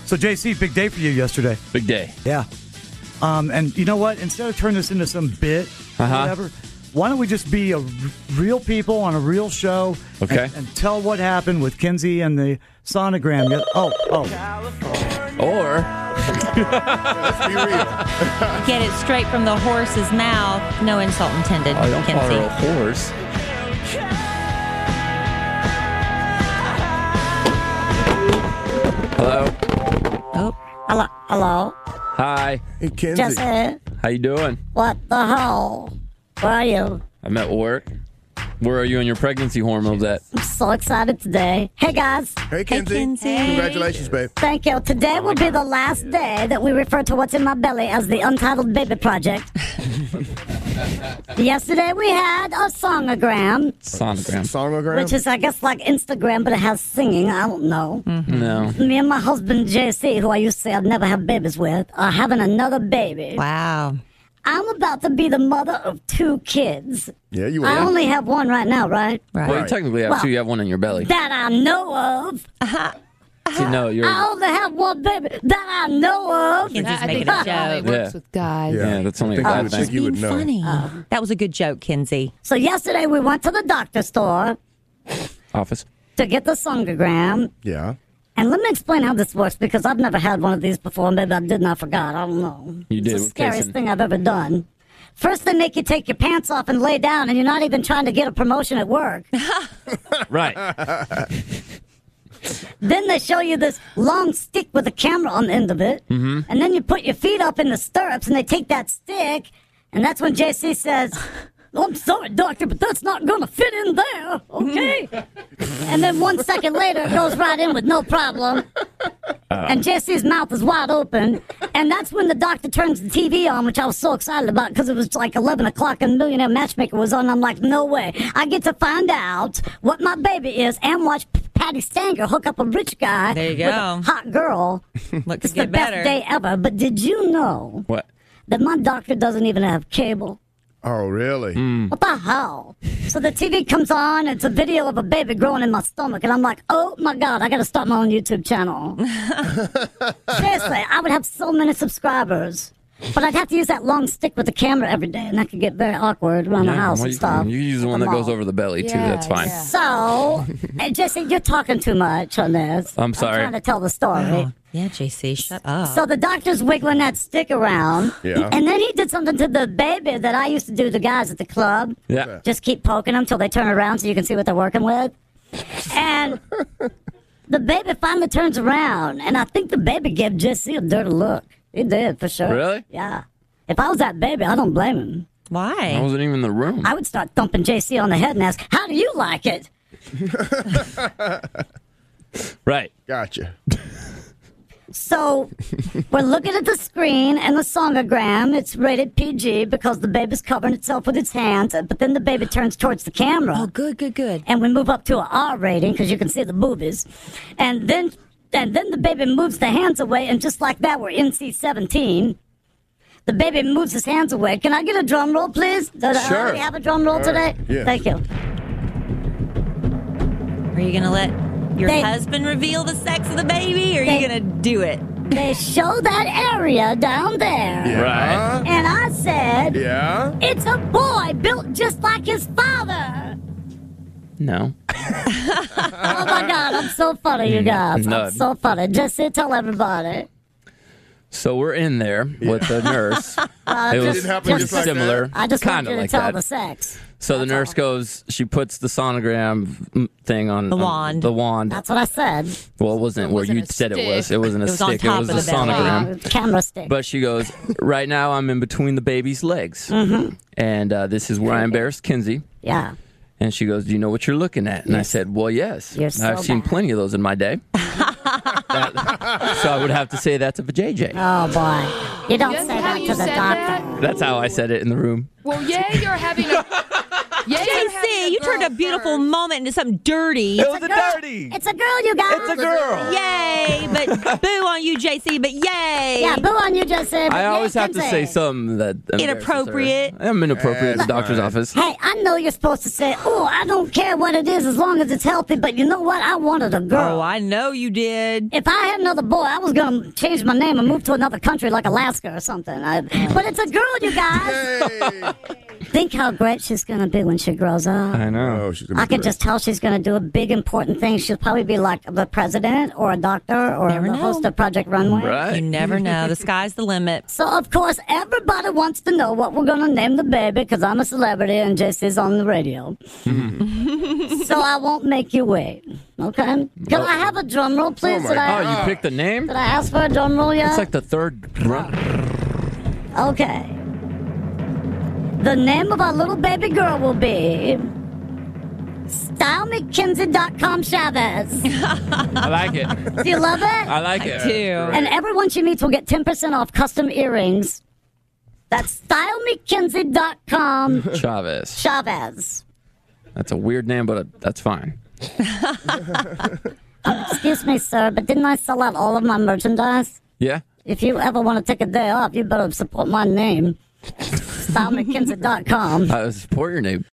So, JC, big day for you yesterday. Big day. Yeah. And you know what? Instead of turning this into some bit or whatever, why don't we just be real people on a real show and tell what happened with Kinsey and the sonogram? Or... Let's be real. Get it straight from the horse's mouth. No insult intended, I don't call Kinsey. her a horse. Hello? Oh, hello. Hi. Hey, Kinsey. Jesse, How you doing? what the hell? Where are you? I'm at work. Where are you on your pregnancy hormones at? I'm so excited today. Hey, guys. Hey, Kinsey. Kinsey. Congratulations, babe. Thank you. Today will be the last day that we refer to what's in my belly as the Untitled Baby Project. Yesterday we had a songogram, Sonogram. which is, I guess, like Instagram, but it has singing. I don't know. No. Me and my husband, JC, who I used to say I'd never have babies with, are having another baby. Wow. I'm about to be the mother of 2 kids. Yeah, you I are. only have one right now, right? Right. Well, you technically have two. You have one in your belly. That I know of. See, no, you're... I only have one baby that I know of. Kinsey's I making think a that's how it joke. works with guys. Yeah, that's only a I bad would thing. think you would know. Funny. That was a good joke, Kinsey. So yesterday we went to the doctor store Office. to get the songogram. Yeah. And let me explain how this works because I've never had one of these before. Maybe I did and I forgot. I don't know. You did. It's the With scariest Jason. thing I've ever done. First, they make you take your pants off and lay down, and you're not even trying to get a promotion at work. Right. Then they show you this long stick with a camera on the end of it. Mm-hmm. And then you put your feet up in the stirrups, and they take that stick, and that's when JC says, I'm sorry, doctor, but that's not going to fit in there, okay? And then 1 second later, it goes right in with no problem. And JC's mouth is wide open. And that's when the doctor turns the TV on, which I was so excited about because it was like 11 o'clock and Millionaire Matchmaker was on. I'm like, no way. I get to find out what my baby is and watch Patty Stanger hook up a rich guy There you with go. a hot girl. What It's could the get best better? day ever. But did you know What? that my doctor doesn't even have cable? Oh, really? What the hell? So the TV comes on, it's a video of a baby growing in my stomach, and I'm like, oh my God, I gotta start my own YouTube channel. Seriously, I would have so many subscribers. But I'd have to use that long stick with the camera every day, and that could get very awkward around the house and stuff. You use the one that goes over the belly, too. Yeah, That's fine. yeah. So, Jesse, you're talking too much on this. I'm sorry. I'm trying to tell the story. Yeah, JC, shut up. So the doctor's wiggling that stick around. Yeah. And then he did something to the baby that I used to do to the guys at the club. Yeah. Just keep poking them till they turn around so you can see what they're working with. And the baby finally turns around, and I think the baby gave Jesse a dirty look. He did, for sure. Really? Yeah. If I was that baby, I don't blame him. I Why? wasn't even in the room. I would start thumping JC on the head and ask, how do you like it? Right. Gotcha. So we're looking at the screen and the songogram. It's rated PG because the baby's covering itself with its hands, but then the baby turns towards the camera. Oh, good, good, good. And we move up to an R rating because you can see the boobies. And then the baby moves the hands away, and just like that, we're NC-17. The baby moves his hands away. Can I get a drum roll, please? Does I Sure. already have a drum roll today? Yeah. Thank you. Are you going to let your They- husband reveal the sex of the baby, or are They- you going to do it? They show that area down there. Yeah. Right. And I said, Yeah. it's a boy built just like his father. No. Oh my God, I'm so funny, you guys. I'm None. so funny. Just tell everybody. So we're in there with the nurse. It was Didn't happen just like similar. I just want Kind you of to like tell that. the sex. So the nurse goes, she puts the sonogram thing on The on wand. The wand. That's what I said. Well, it wasn't where wasn't you a said it was. stick. It wasn't a It was on stick. top It was of a the belly. sonogram. Camera stick. But she goes, right now I'm in between the baby's legs. Mm-hmm. And this is where I embarrassed Kinsey. Yeah. And she goes, do you know what you're looking at? And I said, well, yes. You're so I've seen bad. plenty of those in my day. So I would have to say that's a JJ. Oh boy. You don't That's say how that you to the said doctor. that? That's how I said it in the room. Well, yeah, you're having a JC, you turned a beautiful moment into something dirty. It was a dirty. It's a girl, you guys. It's a girl. Yay, but boo on you, JC, but yay. Yeah, boo on you, JC. I always have to say something that Inappropriate. I'm inappropriate at the doctor's office. Hey, I know you're supposed to say, oh, I don't care what it is as long as it's healthy, but you know what? I wanted a girl. Oh, I know you did. If I had another boy, I was going to change my name and move to another country like Alaska or something. But it's a girl, you guys. Think how great she's going to be when she grows up. I know. Oh, she's gonna I be can great. just tell she's going to do a big, important thing. She'll probably be like the president or a doctor or Never the know. host of Project Runway. You Right. never know. The sky's the limit. So, of course, everybody wants to know what we're going to name the baby because I'm a celebrity and JC's on the radio. So I won't make you wait. Okay? Can I have a drum roll, please? my Did I, Oh, you picked the name? did I ask for a drum roll yet? It's like the third run. Okay. The name of our little baby girl will be StyleMcKinsey.com Chavez. I like it. Do you love it? I like it. too. And everyone she meets will get 10% off custom earrings. That's StyleMcKinsey.com Chavez. Chavez. That's a weird name, but that's fine. Excuse me, sir, but didn't I sell out all of my merchandise? Yeah? If you ever want to take a day off, you better support my name. StyleMcKinsey.com. Support your name.